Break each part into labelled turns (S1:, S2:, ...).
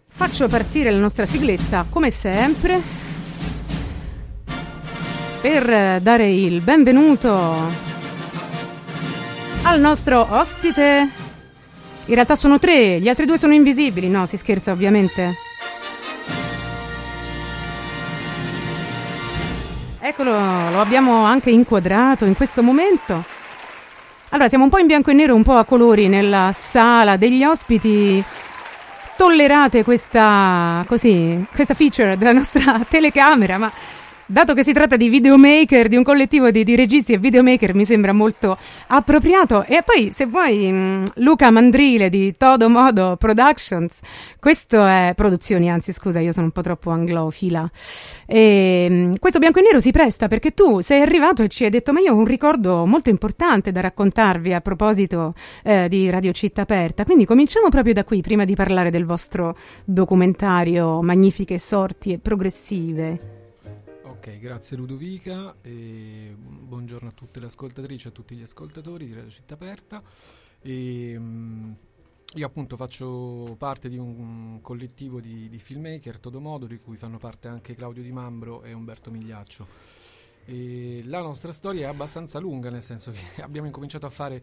S1: faccio partire la nostra sigletta come sempre per dare il benvenuto al nostro ospite. In realtà sono 3, gli altri 2 sono invisibili. No, si scherza ovviamente. Eccolo, lo abbiamo anche inquadrato in questo momento. Allora, siamo un po' in bianco e nero, un po' a colori nella sala degli ospiti. Tollerate questa feature della nostra telecamera, ma dato che si tratta di videomaker, di un collettivo di registi e videomaker, mi sembra molto appropriato. E poi, se vuoi, Luca Mandrile di Todo Modo Productions, questo è produzioni, anzi scusa, io sono un po' troppo anglofila. E questo bianco e nero si presta perché tu sei arrivato e ci hai detto: ma io ho un ricordo molto importante da raccontarvi a proposito di Radio Città Aperta. Quindi cominciamo proprio da qui, prima di parlare del vostro documentario Magnifiche sorti e progressive.
S2: Ok, grazie Ludovica e buongiorno a tutte le ascoltatrici e a tutti gli ascoltatori di Radio Città Aperta. Io appunto faccio parte di un collettivo di filmmaker, Todo Modo, di cui fanno parte anche Claudio Di Mambro e Umberto Migliaccio. E la nostra storia è abbastanza lunga, nel senso che abbiamo incominciato a fare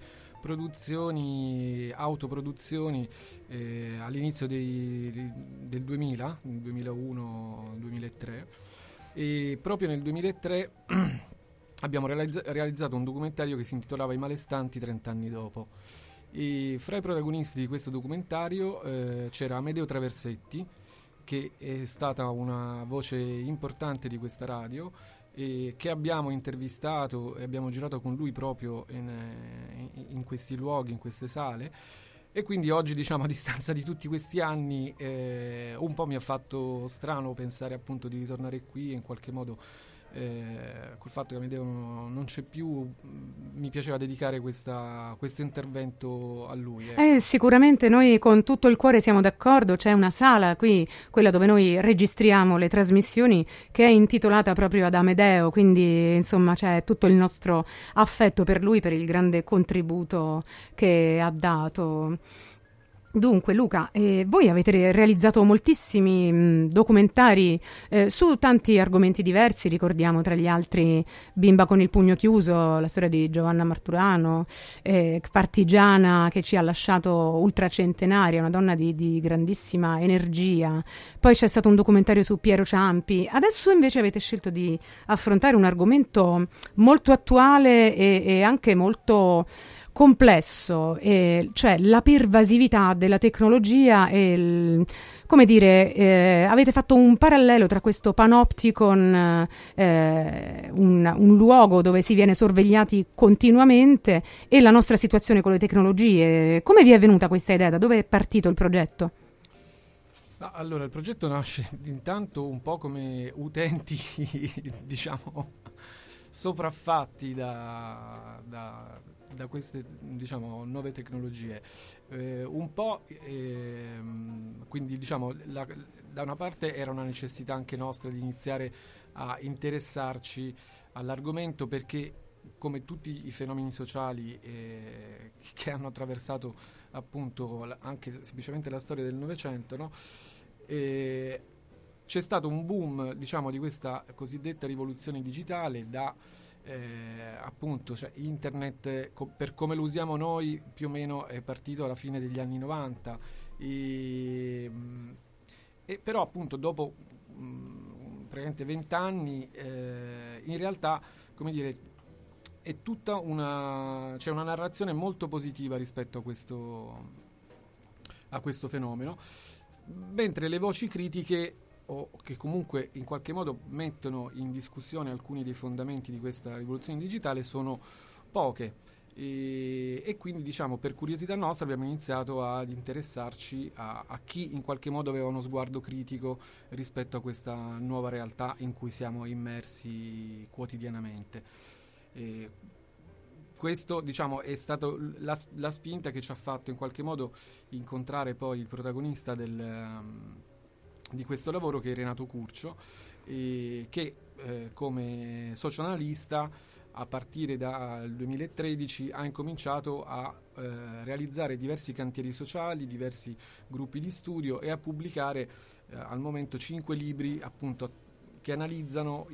S2: autoproduzioni all'inizio del 2000, 2001-2003. E proprio nel 2003 abbiamo realizzato un documentario che si intitolava I malestanti 30 anni dopo. E fra i protagonisti di questo documentario c'era Amedeo Traversetti, che è stata una voce importante di questa radio e che abbiamo intervistato e abbiamo girato con lui proprio in questi luoghi, in queste sale. E quindi oggi, diciamo, a distanza di tutti questi anni, un po' mi ha fatto strano pensare appunto di ritornare qui e in qualche modo, col fatto che Amedeo non c'è più, mi piaceva dedicare questo intervento a lui.
S1: Sicuramente noi con tutto il cuore siamo d'accordo. C'è una sala qui, quella dove noi registriamo le trasmissioni, che è intitolata proprio ad Amedeo, quindi insomma c'è tutto il nostro affetto per lui, per il grande contributo che ha dato. Dunque Luca, voi avete realizzato moltissimi documentari su tanti argomenti diversi, ricordiamo tra gli altri Bimba con il pugno chiuso, la storia di Giovanna Marturano, partigiana che ci ha lasciato ultracentenaria, una donna di grandissima energia. Poi c'è stato un documentario su Piero Ciampi. Adesso invece avete scelto di affrontare un argomento molto attuale e anche molto complesso, cioè la pervasività della tecnologia e come dire, avete fatto un parallelo tra questo panopticon, un luogo dove si viene sorvegliati continuamente, e la nostra situazione con le tecnologie. Come vi è venuta questa idea? Da dove è partito il progetto?
S2: Allora, il progetto nasce intanto un po' come utenti, diciamo, sopraffatti da queste, diciamo, nuove tecnologie, un po' quindi, diciamo, da una parte era una necessità anche nostra di iniziare a interessarci all'argomento, perché come tutti i fenomeni sociali che hanno attraversato appunto anche semplicemente la storia del Novecento, no? C'è stato un boom, diciamo, di questa cosiddetta rivoluzione digitale da appunto, cioè internet per come lo usiamo noi più o meno è partito alla fine degli anni 90 e però appunto dopo praticamente 20 anni in realtà, come dire, è tutta c'è una narrazione molto positiva rispetto a questo fenomeno, mentre le voci critiche, o che comunque in qualche modo mettono in discussione alcuni dei fondamenti di questa rivoluzione digitale, sono poche. E quindi, diciamo, per curiosità nostra abbiamo iniziato ad interessarci a chi in qualche modo aveva uno sguardo critico rispetto a questa nuova realtà in cui siamo immersi quotidianamente. Questo, diciamo, è stato la spinta che ci ha fatto in qualche modo incontrare poi il protagonista di questo lavoro, che è Renato Curcio, che come socio-analista a partire dal 2013 ha incominciato a realizzare diversi cantieri sociali, diversi gruppi di studio e a pubblicare al momento 5 libri appunto che analizzano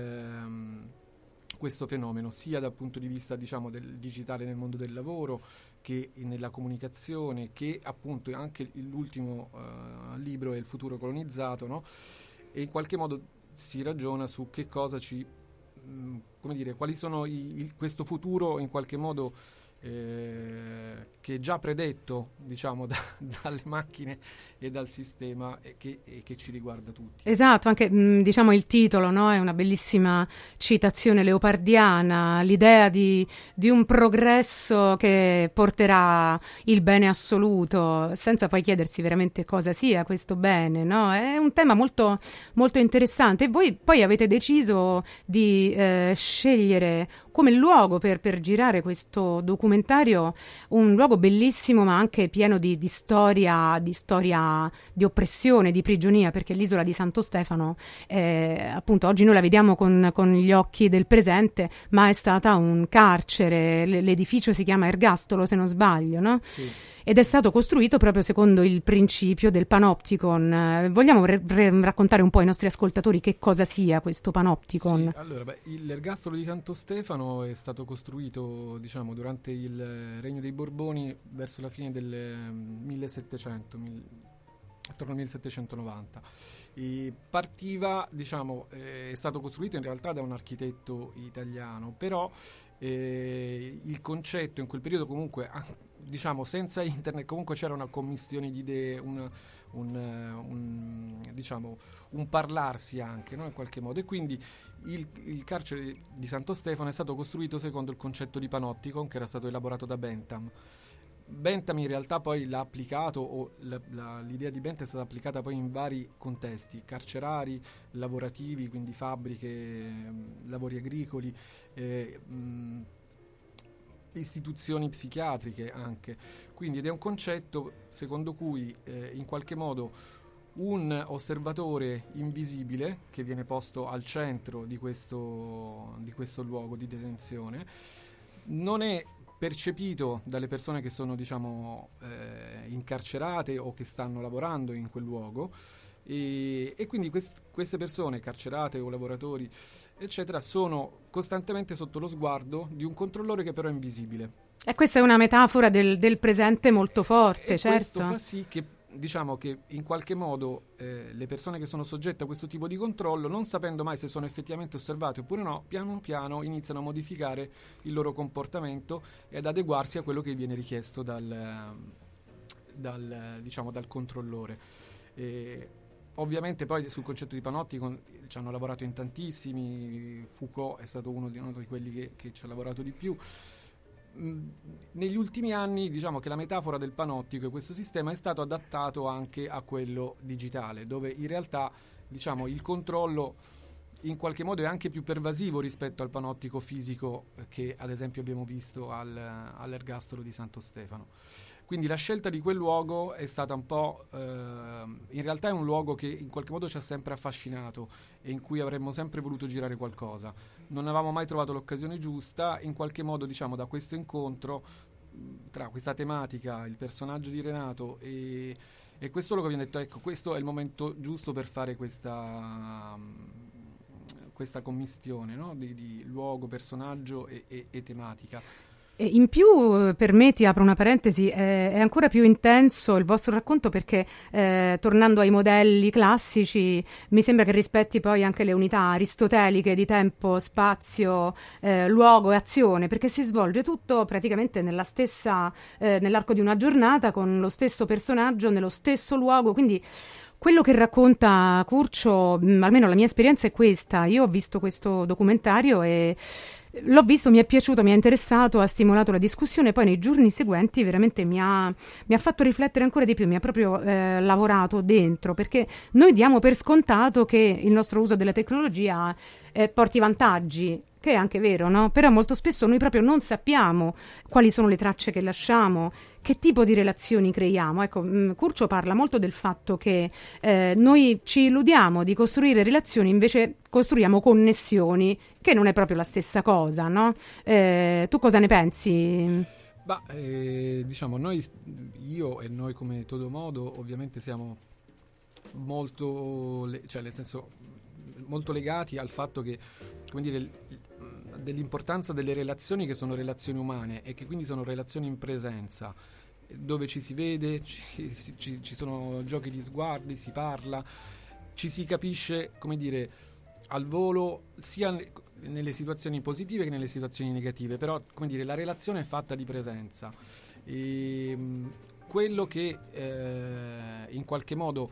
S2: questo fenomeno, sia dal punto di vista diciamo del digitale nel mondo del lavoro, che nella comunicazione, che appunto anche l'ultimo libro è Il futuro colonizzato, no? E in qualche modo si ragiona su che cosa come dire, quali sono questo futuro in qualche modo che è già predetto diciamo dalle macchine e dal sistema e che ci riguarda tutti.
S1: Esatto, anche diciamo il titolo, no? È una bellissima citazione leopardiana, l'idea di un progresso che porterà il bene assoluto, senza poi chiedersi veramente cosa sia questo bene, no? È un tema molto, molto interessante. E voi poi avete deciso di scegliere come luogo per girare questo documentario, un luogo bellissimo ma anche pieno di storia, di oppressione, di prigionia, perché l'isola di Santo Stefano appunto oggi noi la vediamo con gli occhi del presente, ma è stata un carcere, l'edificio si chiama Ergastolo se non sbaglio, no?
S2: Sì.
S1: Ed è stato costruito proprio secondo il principio del panopticon. Vogliamo raccontare un po' ai nostri ascoltatori che cosa sia questo panopticon?
S2: Sì, allora, l'ergastolo di Santo Stefano è stato costruito, diciamo, durante il Regno dei Borboni verso la fine del 1700, attorno al 1790. E partiva, diciamo, è stato costruito in realtà da un architetto italiano, però il concetto in quel periodo comunque, diciamo, senza internet comunque c'era una commistione di idee, diciamo, un parlarsi anche, no, in qualche modo, e quindi il carcere di Santo Stefano è stato costruito secondo il concetto di panopticon che era stato elaborato da Bentham. Bentham in realtà poi l'ha applicato, o l'idea di Bentham è stata applicata poi in vari contesti carcerari, lavorativi, quindi fabbriche, lavori agricoli, istituzioni psichiatriche anche. Quindi ed è un concetto secondo cui in qualche modo un osservatore invisibile che viene posto al centro di questo luogo di detenzione non è percepito dalle persone che sono, diciamo, incarcerate o che stanno lavorando in quel luogo, e quindi queste persone carcerate o lavoratori eccetera sono costantemente sotto lo sguardo di un controllore che però è invisibile.
S1: E questa è una metafora del presente molto forte,
S2: e
S1: certo.
S2: Questo fa sì che, diciamo, che in qualche modo le persone che sono soggette a questo tipo di controllo, non sapendo mai se sono effettivamente osservate oppure no, piano piano iniziano a modificare il loro comportamento e ad adeguarsi a quello che viene richiesto dal controllore. Ovviamente poi sul concetto di panopticon ci hanno lavorato in tantissimi, Foucault è stato uno di quelli che ci ha lavorato di più. Negli ultimi anni, diciamo che la metafora del panoptico e questo sistema è stato adattato anche a quello digitale, dove in realtà, diciamo, il controllo in qualche modo è anche più pervasivo rispetto al panoptico fisico che ad esempio abbiamo visto all'ergastolo di Santo Stefano. Quindi la scelta di quel luogo è stata un po', in realtà è un luogo che in qualche modo ci ha sempre affascinato e in cui avremmo sempre voluto girare qualcosa. Non avevamo mai trovato l'occasione giusta, in qualche modo, diciamo, da questo incontro tra questa tematica, il personaggio di Renato e questo luogo abbiamo detto, ecco, questo è il momento giusto per fare questa commistione, no? di luogo, personaggio e tematica.
S1: E in più, per me, ti apro una parentesi, è ancora più intenso il vostro racconto perché, tornando ai modelli classici, mi sembra che rispetti poi anche le unità aristoteliche di tempo, spazio, luogo e azione, perché si svolge tutto praticamente nell'arco di una giornata con lo stesso personaggio, nello stesso luogo, quindi quello che racconta Curcio, almeno la mia esperienza è questa. Io ho visto questo documentario e l'ho visto, mi è piaciuto, mi ha interessato, ha stimolato la discussione, poi nei giorni seguenti veramente mi ha fatto riflettere ancora di più, mi ha proprio lavorato dentro, perché noi diamo per scontato che il nostro uso della tecnologia porti vantaggi. che è anche vero, no? Però molto spesso noi proprio non sappiamo quali sono le tracce che lasciamo, che tipo di relazioni creiamo. Ecco, Curcio parla molto del fatto che noi ci illudiamo di costruire relazioni, invece costruiamo connessioni, che non è proprio la stessa cosa, no? Tu cosa ne pensi?
S2: Diciamo, io e noi come Todomodo ovviamente siamo molto, cioè nel senso, molto legati al fatto che, come dire, dell'importanza delle relazioni, che sono relazioni umane e che quindi sono relazioni in presenza, dove ci si vede, ci sono giochi di sguardi, si parla, ci si capisce, come dire, al volo, sia nelle situazioni positive che nelle situazioni negative, però, come dire, la relazione è fatta di presenza. E quello che in qualche modo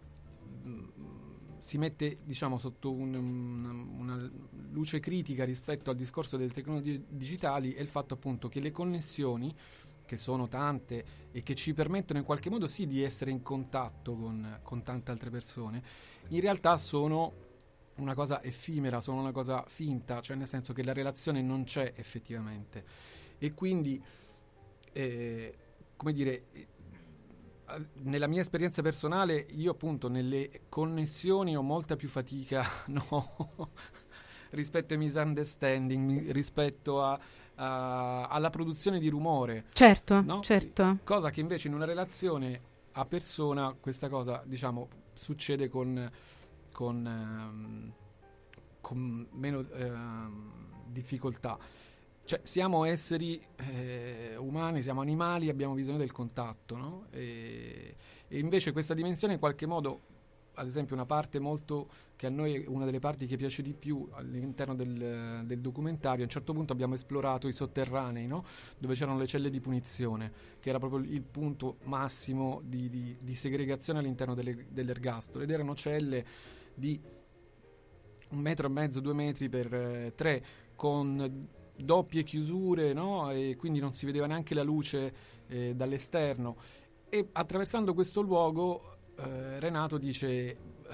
S2: si mette, diciamo, sotto una luce critica rispetto al discorso delle tecnologie digitali è il fatto, appunto, che le connessioni, che sono tante e che ci permettono in qualche modo sì di essere in contatto con tante altre persone, in realtà sono una cosa effimera, sono una cosa finta, cioè nel senso che la relazione non c'è effettivamente. E quindi, come dire, nella mia esperienza personale, io appunto nelle connessioni ho molta più fatica, no? Rispetto ai misunderstanding, rispetto alla produzione di rumore.
S1: Certo,
S2: no?
S1: certo.
S2: Cosa che invece in una relazione a persona, questa cosa, diciamo, succede con meno difficoltà. Cioè, siamo esseri umani, siamo animali, abbiamo bisogno del contatto, no? E invece questa dimensione in qualche modo, ad esempio una parte molto, che a noi è una delle parti che piace di più all'interno del documentario, a un certo punto abbiamo esplorato i sotterranei, no? Dove c'erano le celle di punizione, che era proprio il punto massimo di segregazione all'interno dell'ergastolo, ed erano celle di 1,5 metri, 2 metri per 3, con doppie chiusure, no? E quindi non si vedeva neanche la luce dall'esterno. E attraversando questo luogo, Renato dice,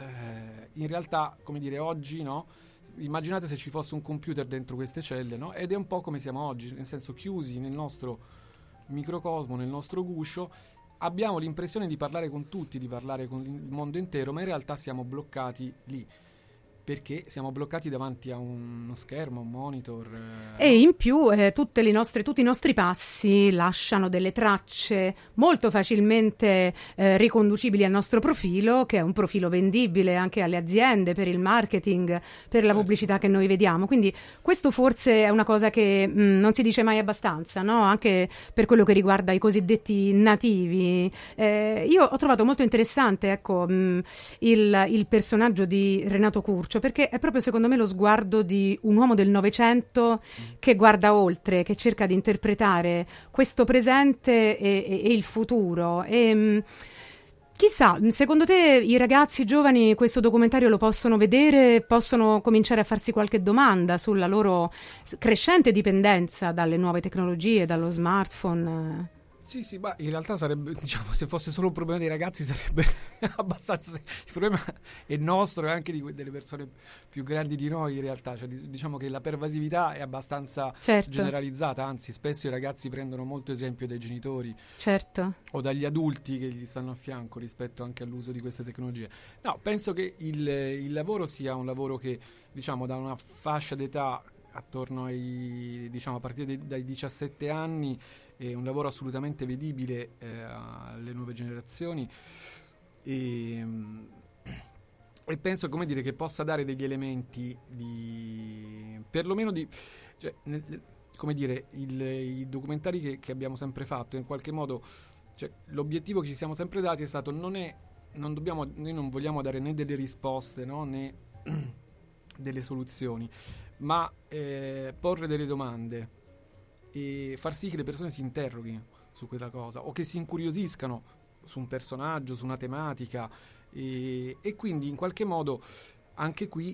S2: in realtà, come dire, oggi, no? Immaginate se ci fosse un computer dentro queste celle, no? Ed è un po' come siamo oggi, nel senso, chiusi nel nostro microcosmo, nel nostro guscio. Abbiamo l'impressione di parlare con tutti, di parlare con il mondo intero, ma in realtà siamo bloccati lì, perché siamo bloccati davanti a uno schermo, un monitor.
S1: E in più tutti i nostri passi lasciano delle tracce molto facilmente riconducibili al nostro profilo, che è un profilo vendibile anche alle aziende per il marketing, per la pubblicità che noi vediamo. Quindi questo forse è una cosa che non si dice mai abbastanza, no? Anche per quello che riguarda i cosiddetti nativi. Io ho trovato molto interessante, ecco, il personaggio di Renato Curcio, perché è proprio, secondo me, lo sguardo di un uomo del Novecento che guarda oltre, che cerca di interpretare questo presente e il futuro. E chissà, secondo te i ragazzi giovani questo documentario lo possono vedere, possono cominciare a farsi qualche domanda sulla loro crescente dipendenza dalle nuove tecnologie, dallo smartphone?
S2: Sì, ma in realtà sarebbe, diciamo, se fosse solo un problema dei ragazzi sarebbe abbastanza. Il problema è nostro e anche delle persone più grandi di noi, in realtà. Cioè, diciamo che la pervasività è abbastanza generalizzata, anzi, spesso i ragazzi prendono molto esempio dai genitori o dagli adulti che gli stanno a fianco rispetto anche all'uso di queste tecnologie. No, penso che il lavoro sia un lavoro che, diciamo, da una fascia d'età attorno ai, diciamo, a partire dai 17 anni, è un lavoro assolutamente vedibile alle nuove generazioni e penso, come dire, che possa dare degli elementi perlomeno cioè, come dire, i documentari che abbiamo sempre fatto, in qualche modo, cioè, l'obiettivo che ci siamo sempre dati è stato noi non vogliamo dare né delle risposte, no, né delle soluzioni, ma porre delle domande e far sì che le persone si interroghino su quella cosa o che si incuriosiscano su un personaggio, su una tematica e quindi in qualche modo anche qui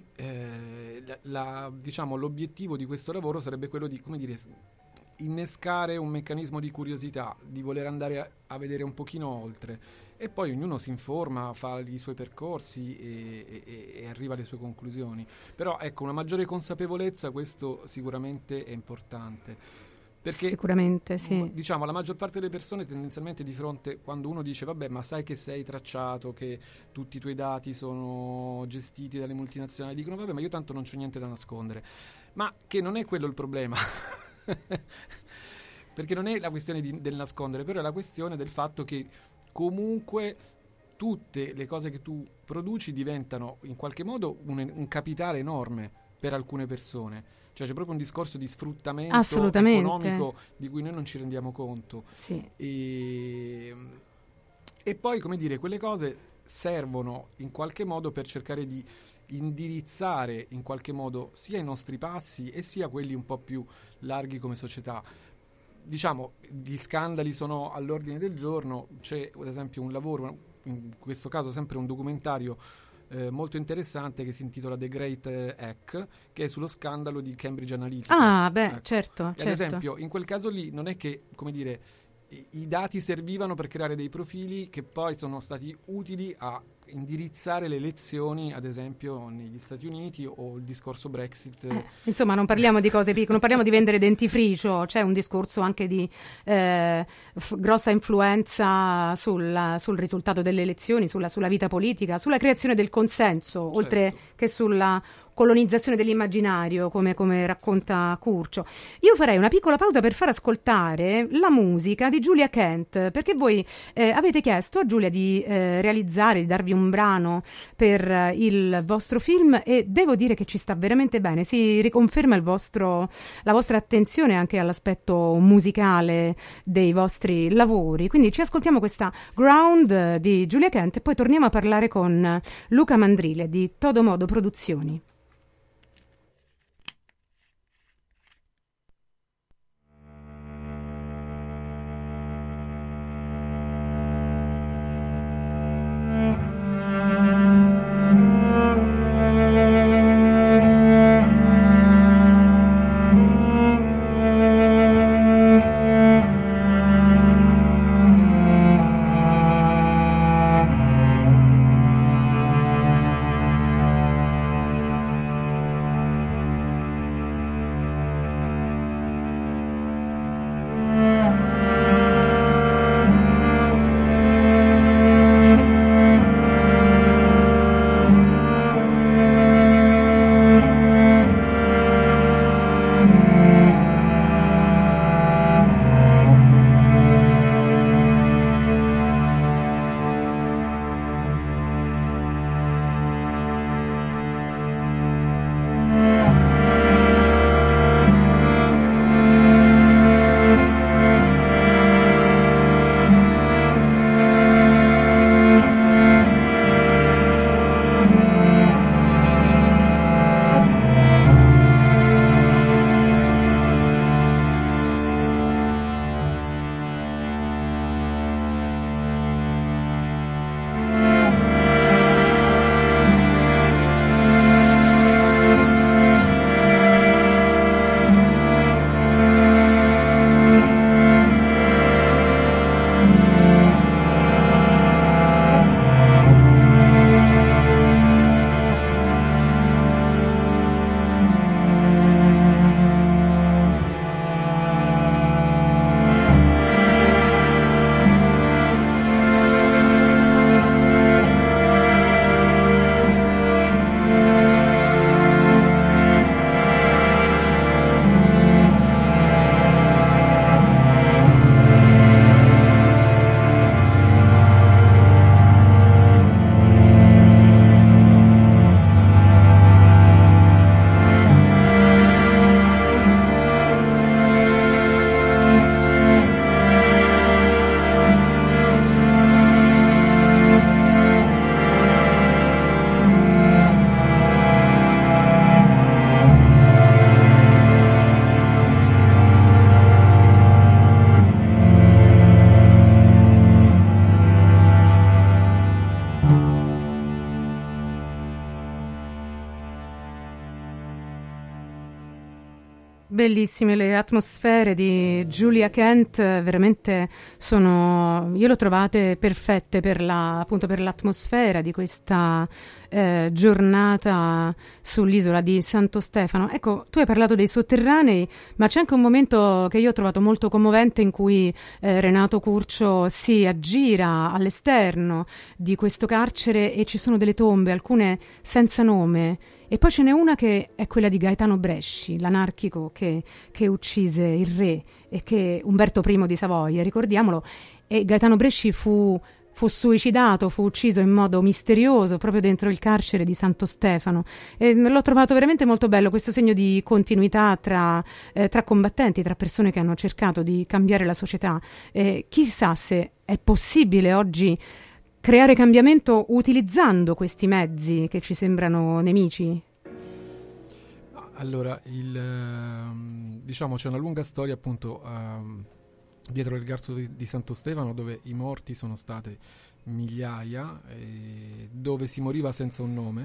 S2: diciamo, l'obiettivo di questo lavoro sarebbe quello di, come dire, innescare un meccanismo di curiosità, di voler andare a vedere un pochino oltre e poi ognuno si informa, fa i suoi percorsi e arriva alle sue conclusioni. Però ecco, una maggiore consapevolezza, questo sicuramente è importante. Perché,
S1: sicuramente, sì.
S2: diciamo, la maggior parte delle persone tendenzialmente di fronte, quando uno dice vabbè, ma sai che sei tracciato, che tutti i tuoi dati sono gestiti dalle multinazionali, dicono vabbè, ma io tanto non c'ho niente da nascondere. Ma che non è quello il problema. Perché non è la questione del nascondere, però è la questione del fatto che comunque tutte le cose che tu produci diventano in qualche modo un capitale enorme per alcune persone. Cioè c'è proprio un discorso di sfruttamento economico di cui noi non ci rendiamo conto.
S1: Sì.
S2: E poi, come dire, quelle cose servono in qualche modo per cercare di indirizzare in qualche modo sia i nostri passi e sia quelli un po' più larghi come società. Diciamo, gli scandali sono all'ordine del giorno, c'è ad esempio un lavoro, in questo caso sempre un documentario molto interessante che si intitola The Great Hack, che è sullo scandalo di Cambridge Analytica.
S1: Ah, beh,
S2: ecco.
S1: certo.
S2: Ad esempio, in quel caso lì non è che, come dire, i dati servivano per creare dei profili che poi sono stati utili a indirizzare le elezioni, ad esempio negli Stati Uniti, o il discorso Brexit.
S1: Insomma, non parliamo di cose piccole, non parliamo di vendere dentifricio, c'è un discorso anche di grossa influenza sul risultato delle elezioni, sulla vita politica, sulla creazione del consenso, certo, oltre che sulla colonizzazione dell'immaginario, come racconta Curcio. Io farei una piccola pausa per far ascoltare la musica di Giulia Kent, perché voi avete chiesto a Giulia di realizzare, di darvi un brano per il vostro film, e devo dire che ci sta veramente bene. Si riconferma la vostra attenzione anche all'aspetto musicale dei vostri lavori. Quindi ci ascoltiamo questa Ground di Giulia Kent e poi torniamo a parlare con Luca Mandrile di Todo Modo Produzioni. Bellissime le atmosfere di Julia Kent, veramente io l'ho trovate perfette appunto per l'atmosfera di questa giornata sull'isola di Santo Stefano. Ecco, tu hai parlato dei sotterranei, ma c'è anche un momento che io ho trovato molto commovente in cui Renato Curcio si aggira all'esterno di questo carcere e ci sono delle tombe, alcune senza nome. E poi ce n'è una che è quella di Gaetano Bresci, l'anarchico che uccise il re e che Umberto I di Savoia, ricordiamolo. E Gaetano Bresci fu suicidato, fu ucciso in modo misterioso proprio dentro il carcere di Santo Stefano. E l'ho trovato veramente molto bello questo segno di continuità tra combattenti, tra persone che hanno cercato di cambiare la società. Chissà se è possibile oggi creare cambiamento utilizzando questi mezzi che ci sembrano nemici?
S2: Allora, diciamo c'è una lunga storia appunto dietro il Garzo di Santo Stefano, dove i morti sono state migliaia, dove si moriva senza un nome,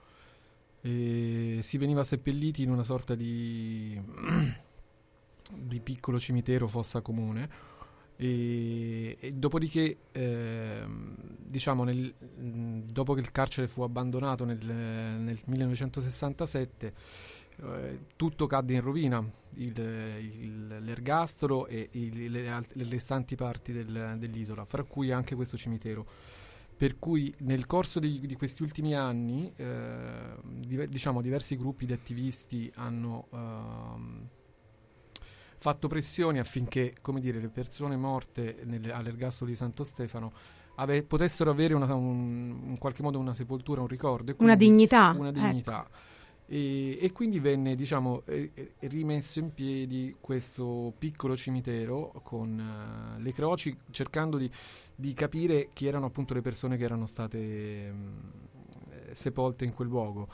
S2: e si veniva seppelliti in una sorta di piccolo cimitero, fossa comune. E dopodiché diciamo dopo che il carcere fu abbandonato nel 1967, tutto cadde in rovina, l'ergastolo e le restanti parti dell'isola, fra cui anche questo cimitero. Per cui nel corso di questi ultimi anni diciamo diversi gruppi di attivisti hanno fatto pressioni affinché, come dire, le persone morte all'ergastolo di Santo Stefano potessero avere in qualche modo una sepoltura, un ricordo. E
S1: una dignità.
S2: Una dignità. Ecco. E quindi venne, diciamo, rimesso in piedi questo piccolo cimitero con le croci, cercando di capire chi erano appunto le persone che erano state sepolte in quel luogo.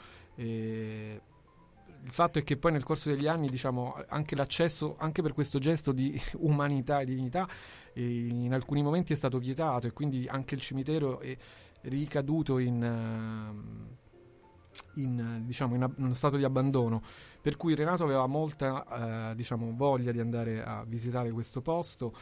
S2: Il fatto è che poi nel corso degli anni, diciamo, anche l'accesso, anche per questo gesto di umanità e dignità, in alcuni momenti è stato vietato, e quindi anche il cimitero è ricaduto in uno stato di abbandono, per cui Renato aveva molta diciamo voglia di andare a visitare questo posto,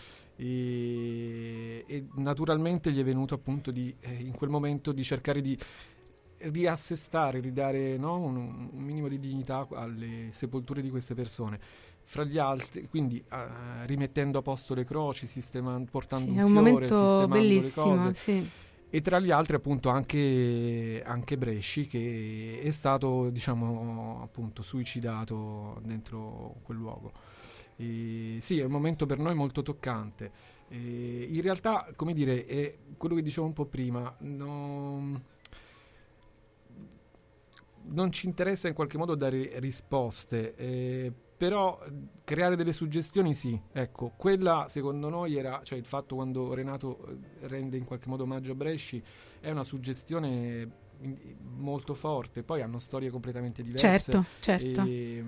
S2: e naturalmente gli è venuto appunto in quel momento di cercare di riassestare, ridare, no, un minimo di dignità alle sepolture di queste persone, fra gli altri, quindi rimettendo a posto le croci, portando un fiore,
S1: momento bellissimo,
S2: le cose.
S1: sì.
S2: E tra gli altri appunto anche Bresci, che è stato, diciamo, appunto suicidato dentro quel luogo. Sì, è un momento per noi molto toccante. In realtà, come dire, è quello che dicevo un po' prima, non ci interessa in qualche modo dare risposte, però creare delle suggestioni sì. Ecco, quella secondo noi era, cioè il fatto quando Renato rende in qualche modo omaggio a Bresci, è una suggestione molto forte. Poi hanno storie completamente diverse.
S1: Certo.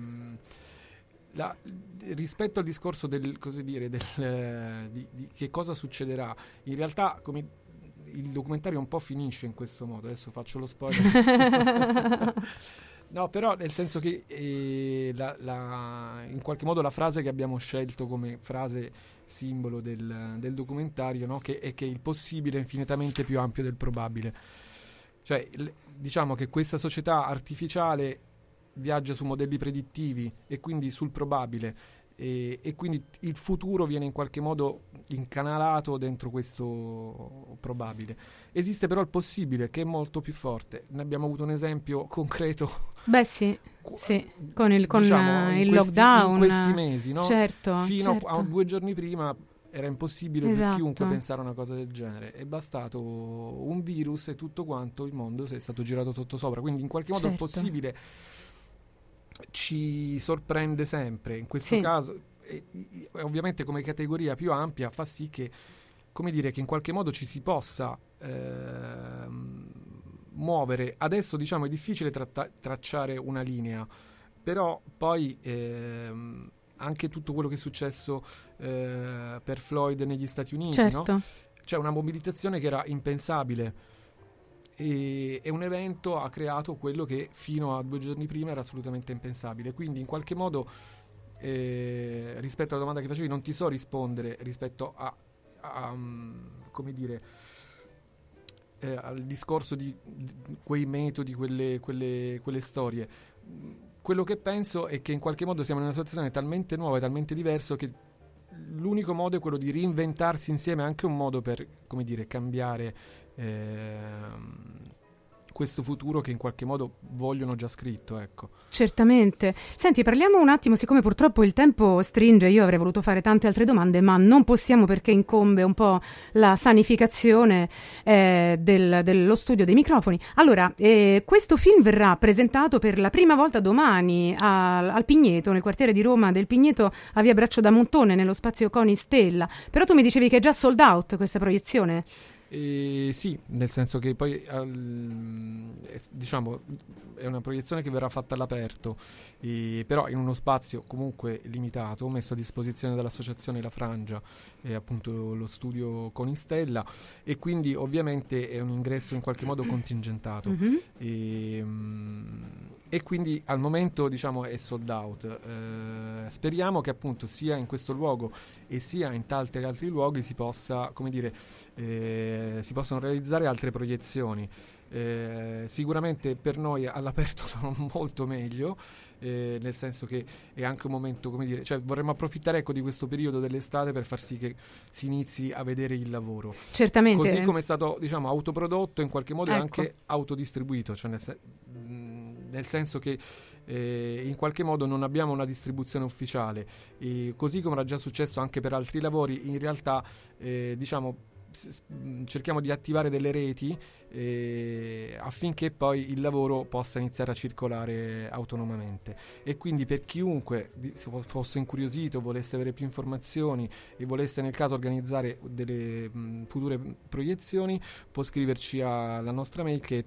S2: Rispetto al discorso di che cosa succederà, in realtà il documentario un po' finisce in questo modo. Adesso faccio lo spoiler. No, però nel senso che in qualche modo la frase che abbiamo scelto come frase simbolo del documentario, no? È che il possibile è infinitamente più ampio del probabile. Cioè, diciamo che questa società artificiale viaggia su modelli predittivi e quindi sul probabile, e quindi il futuro viene in qualche modo incanalato dentro questo probabile. Esiste però il possibile, che è molto più forte. Ne abbiamo avuto un esempio concreto.
S1: Beh sì, con il
S2: lockdown in questi mesi, no?
S1: Certo.
S2: Fino a 2 giorni prima era impossibile per chiunque pensare a una cosa del genere. È bastato un virus e tutto quanto il mondo è stato girato sottosopra. Quindi in qualche modo il possibile ci sorprende sempre. In questo caso, ovviamente come categoria più ampia, fa sì che, come dire, che in qualche modo ci si possa muovere. Adesso, diciamo, è difficile tracciare una linea, però poi anche tutto quello che è successo per Floyd negli Stati Uniti, no? C'è una mobilitazione che era impensabile, e un evento ha creato quello che fino a 2 giorni prima era assolutamente impensabile. Quindi in qualche modo rispetto alla domanda che facevi, non ti so rispondere rispetto a come dire, al discorso di quei metodi, quelle storie. Quello che penso è che in qualche modo siamo in una situazione talmente nuova e talmente diversa che l'unico modo è quello di reinventarsi insieme, anche un modo per, come dire, cambiare questo futuro che in qualche modo vogliono già scritto, ecco.
S1: Certamente. Senti, parliamo un attimo, siccome purtroppo il tempo stringe, io avrei voluto fare tante altre domande, ma non possiamo perché incombe un po' la sanificazione dello studio dei microfoni. Allora, questo film verrà presentato per la prima volta domani al Pigneto, nel quartiere di Roma del Pigneto, a via Braccio da Montone, nello spazio Coni Stella. Però tu mi dicevi che è già sold out questa proiezione?
S2: Sì, nel senso che poi diciamo è una proiezione che verrà fatta all'aperto, però in uno spazio comunque limitato, messo a disposizione dall'associazione La Frangia e appunto lo studio Conistella, e quindi ovviamente è un ingresso in qualche modo contingentato. E quindi al momento, diciamo, è sold out. Speriamo che appunto sia in questo luogo e sia in tanti altri luoghi si possa, come dire, si possono realizzare altre proiezioni. Sicuramente per noi all'aperto sono molto meglio, nel senso che è anche un momento, come dire, cioè vorremmo approfittare, ecco, di questo periodo dell'estate per far sì che si inizi a vedere il lavoro.
S1: Certamente.
S2: Così come è stato, diciamo, autoprodotto in qualche modo, ecco, e anche autodistribuito, cioè nel senso che in qualche modo non abbiamo una distribuzione ufficiale, così come era già successo anche per altri lavori. In realtà diciamo cerchiamo di attivare delle reti affinché poi il lavoro possa iniziare a circolare autonomamente, e quindi per chiunque fosse incuriosito, volesse avere più informazioni e volesse nel caso organizzare delle future proiezioni, può scriverci alla nostra mail, che è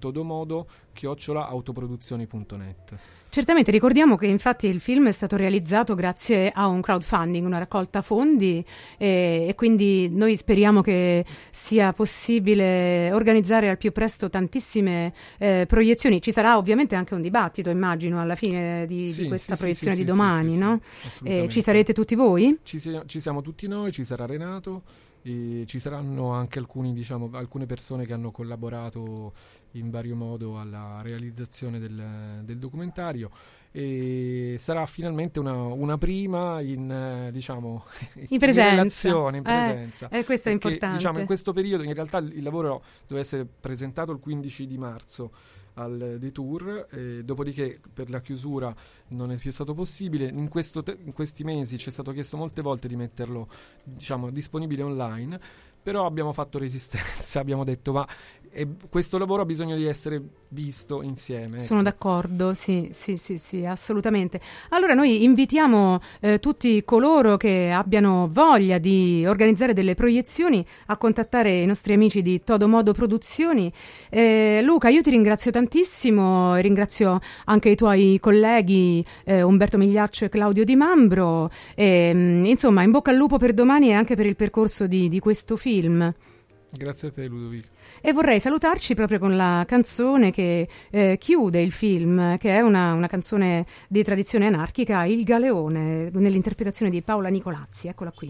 S2: todomodo@autoproduzioni.net.
S1: Certamente, ricordiamo che infatti il film è stato realizzato grazie a un crowdfunding, una raccolta fondi, e quindi noi speriamo che sia possibile organizzare al più presto tantissime proiezioni. Ci sarà ovviamente anche un dibattito, immagino, alla fine di questa proiezione di domani, no? Ci sarete tutti voi?
S2: Ci siamo tutti noi, ci sarà Renato, e ci saranno anche alcune persone che hanno collaborato in vario modo alla realizzazione del documentario, e sarà finalmente una prima in
S1: presenza.
S2: In presenza.
S1: Questo è importante.
S2: Diciamo, in questo periodo in realtà il lavoro doveva essere presentato il 15 di marzo al Detour, dopodiché per la chiusura non è più stato possibile. In questi mesi ci è stato chiesto molte volte di metterlo, diciamo, disponibile online, però abbiamo fatto resistenza, abbiamo detto questo lavoro ha bisogno di essere visto insieme.
S1: Sono d'accordo, sì, assolutamente. Allora noi invitiamo tutti coloro che abbiano voglia di organizzare delle proiezioni a contattare i nostri amici di Todomodo Produzioni. Luca, io ti ringrazio tantissimo, ringrazio anche i tuoi colleghi Umberto Migliaccio e Claudio Di Mambro, insomma, in bocca al lupo per domani e anche per il percorso di questo film.
S2: Grazie a te, Ludovico.
S1: E vorrei salutarci proprio con la canzone che chiude il film, che è una canzone di tradizione anarchica, Il Galeone, nell'interpretazione di Paola Nicolazzi. Eccola qui.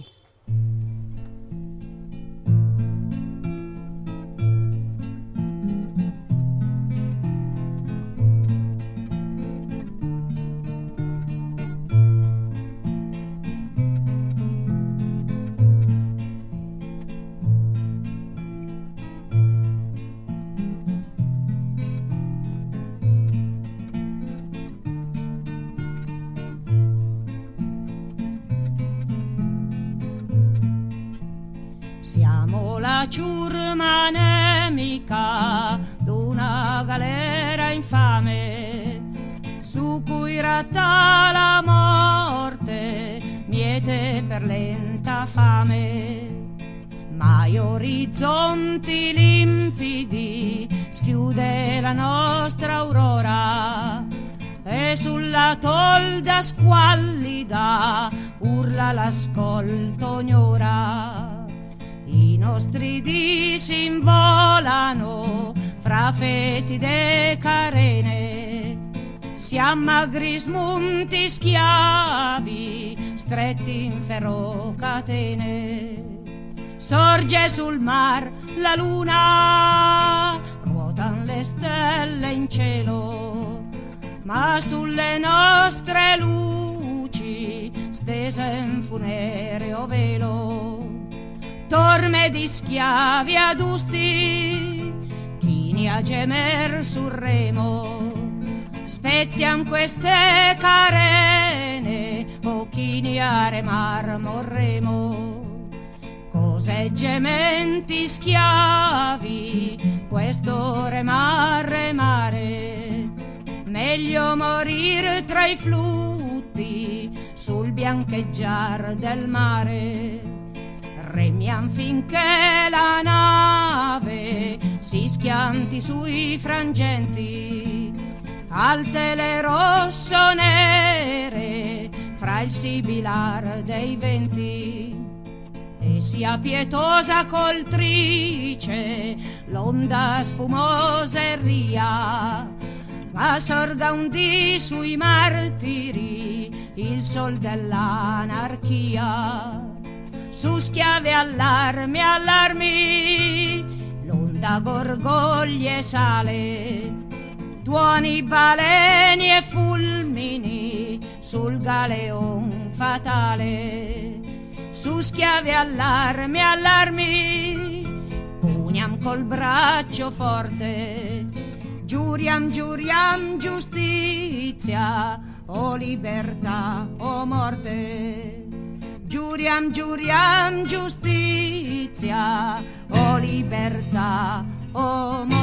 S3: Siamo la ciurma nemica d'una galera infame, su cui ratta la morte, miete per lenta fame. Mai orizzonti limpidi schiude la nostra aurora, e sulla tolda squallida urla l'ascolto ognora. I nostri dì s'involano fra fetide carene, siamo agri smunti schiavi, stretti in ferro catene. Sorge sul mar la luna, ruotan le stelle in cielo, ma sulle nostre luci stese in funereo velo. Torme di schiavi adusti, chini a gemer sul remo, speziam queste carene, o chini a remar morremo. Cose gementi schiavi, questo remare mare, meglio morir tra i flutti sul biancheggiar del mare. Remiam finché la nave si schianti sui frangenti, alte le rosso-nere fra il sibilar dei venti. E sia pietosa coltrice l'onda spumosa e ria, ma sorga un dì sui martiri il sol dell'anarchia. Su schiave allarmi, allarmi, l'onda gorgoglie sale, tuoni baleni e fulmini sul galeon fatale. Su schiave allarmi, allarmi, puniam col braccio forte, giuriam, giuriam giustizia, o libertà o morte. Giuriam, giuriam giustizia, o libertà o morte.